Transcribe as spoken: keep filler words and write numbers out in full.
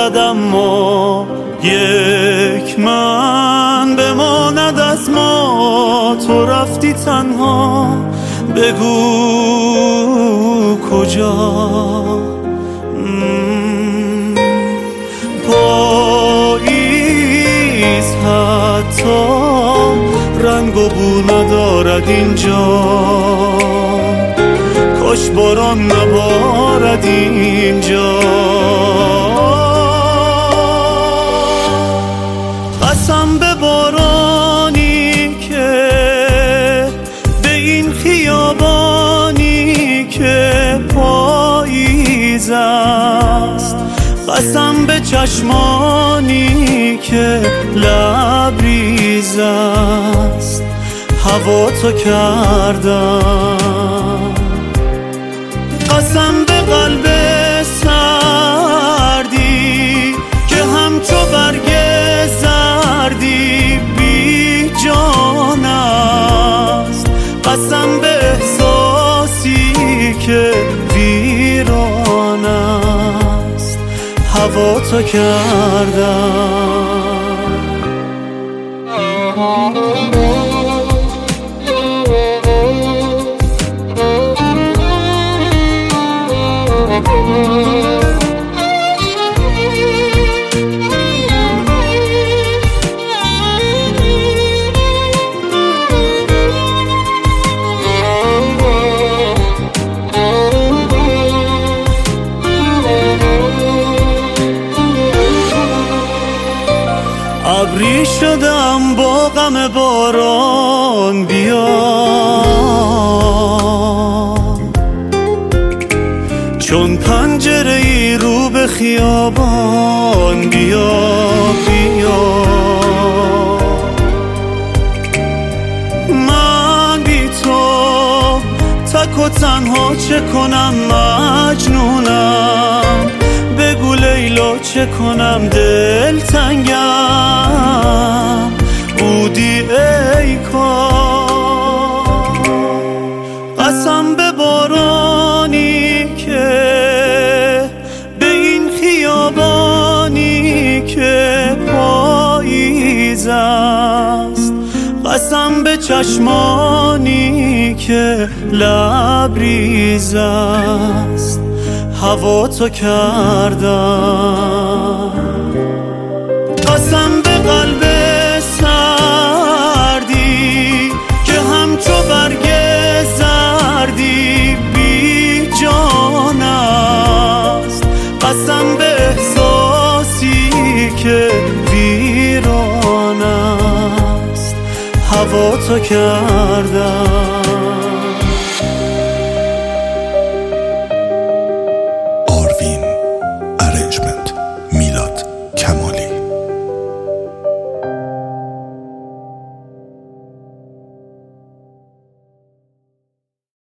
دارد، اما یک من بماند از ما. تو رفتی تنها، بگو کجا. پاییز حتی رنگ و بو ندارد اینجا، کاش باران نبارد اینجا. قسم به بارانی که به این خیابانی که پاییز است، قسم به چشمانی که لبریز است، هوا تو کردم. قسم به قلب سردی که همچو برگ زردی بی جان است، قسم به احساسی که ویران است، هوا تو کردم. ابری شدم با غم باران، بیا چون پنجره ای رو به خیابان، بیا بیا. من بی تو تک و تنها چه کنم، مجنونم. بگو لیلا چه کنم، دل تنگم بودی ای کار. قسم به بارانی که به این خیابانی که پاییز است، قسم به چشمانی که لبریز است، هوا تو کردم. قسم به قلب سردی که همچو برگ زردی بی جان است، قسم به احساسی که ویران است، هوا تو کردم.